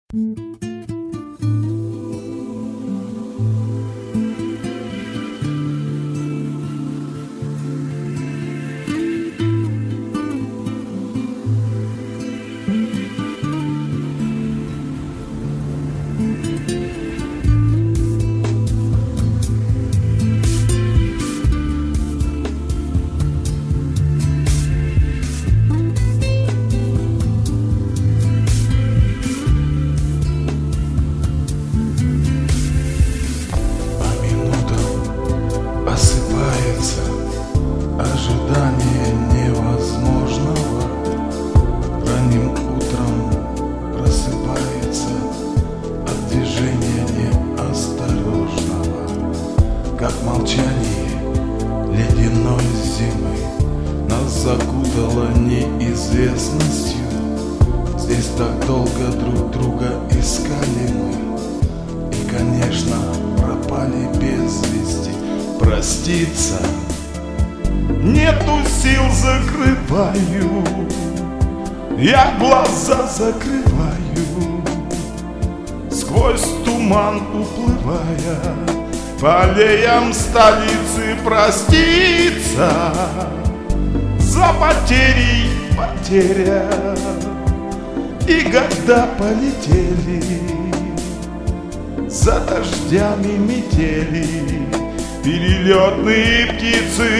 Ожидание невозможного. Ранним утром просыпается от движения неосторожного, как молчание ледяной зимы нас закутало неизвестностью. Здесь так долго друг друга искали мы, и, конечно, пропали без вести. Проститься нету сил, закрываю, я глаза закрываю, сквозь туман уплывая по аллеям столицы. Проститься за потерей потеря, и года полетели за дождями метели перелетные птицы.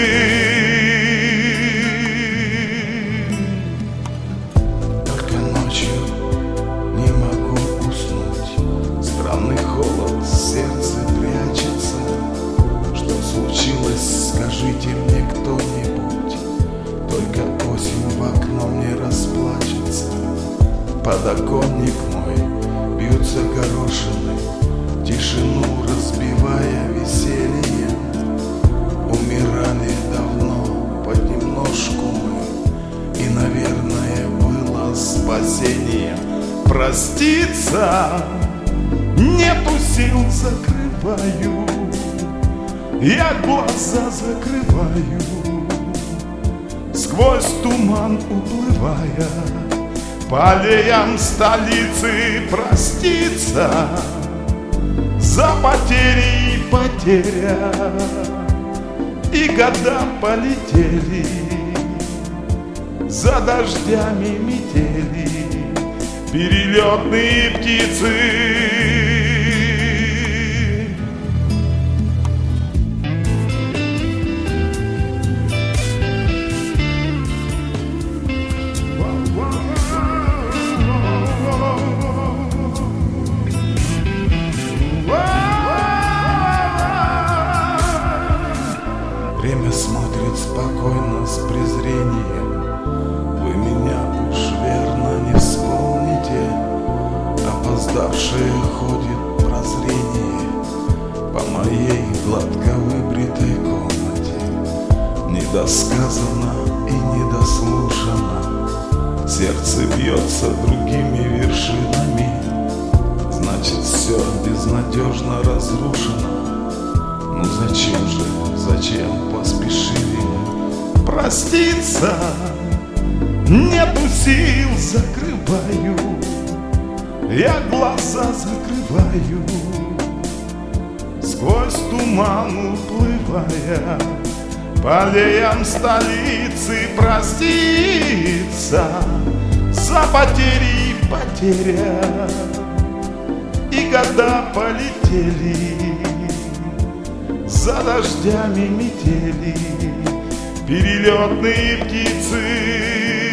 Только ночью не могу уснуть, странный холод в сердце прячется. Что случилось, скажите мне кто-нибудь, только осень в окно мне расплачется. Подоконник мой бьются горошины, тишину разбивая весельем. Умирали давно понемножку мы, и, наверное, было спасением. Проститься нету сил, закрываю, я глаза закрываю, сквозь туман уплывая по аллеям столицы. Проститься за потерей потеря, и года полетели за дождями метели перелетные птицы. Время смотрит спокойно, с презрением. Вы меня уж верно не вспомните. Опоздавшее ходит прозрение по моей гладко выбритой комнате. Недосказано и недослушано, сердце бьется другими вершинами. Значит, все безнадежно разрушено. Ну зачем поспешили мы? Проститься нету сил, закрываю, я глаза закрываю, сквозь туман уплывая по аллеям столицы. Проститься за потерей потеря, и года полетели за дождями метели перелетные птицы.